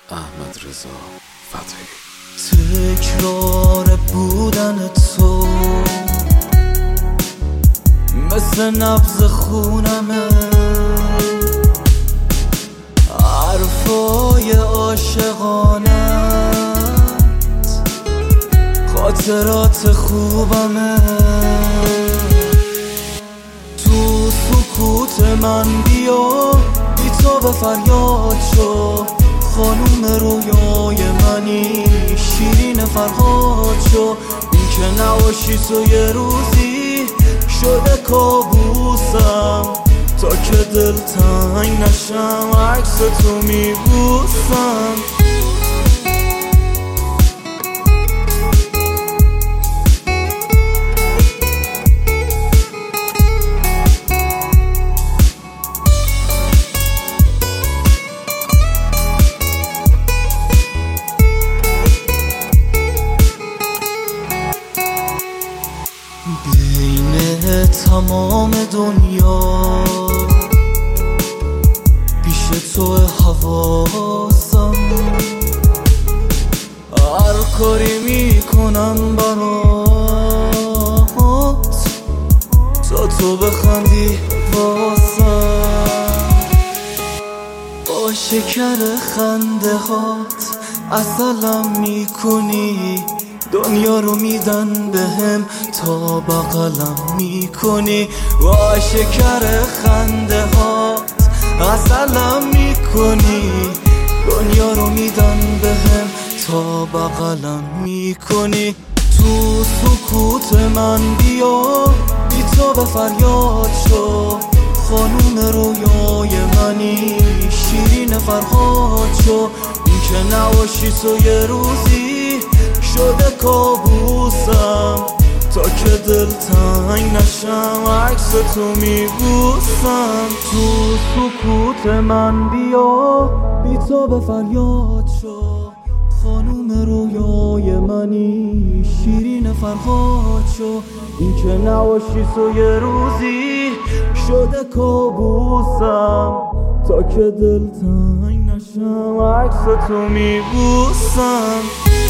احمد رضا فتحی. تکرار بودن تو مثل نبض خونمه، حرفای عاشقانت خاطرات خوبمه. تو سکوت من بیا، بی تو به فریاد شو، خانوم رویای منی، شیرین فرهاد شو. این که نباشی تو یه روزی شده کابوسم، تا که دل تنگ نشم عکس تو میبوسم. بین تمام دنیا پیش تو حواسم، هر کاری میکنم برات تا تو بخندی واسم. با شکر خنده هات عسلم میکنی، دنیا رو میدن بهم تا بغلم میکنی. با شکر خنده هات عسلم میکنی، دنیا رو میدن بهم تا بغلم میکنی. تو سکوت من بیا، بی تو به فریاد شو، خانوم رویای منی، شیرین فرهاد شو. این که نباشی تو یه روزی شده کابوسم، تا که دل تنگ نشم عکس تو میبوسم. تو سکوت من بیا، بی تو به فریاد شو، خانوم رویای منی، شیرین فرهاد شو. این که نباشی تو یه روزی شده کابوسم، تا که دل تنگ نشم عکس تو میبوسم.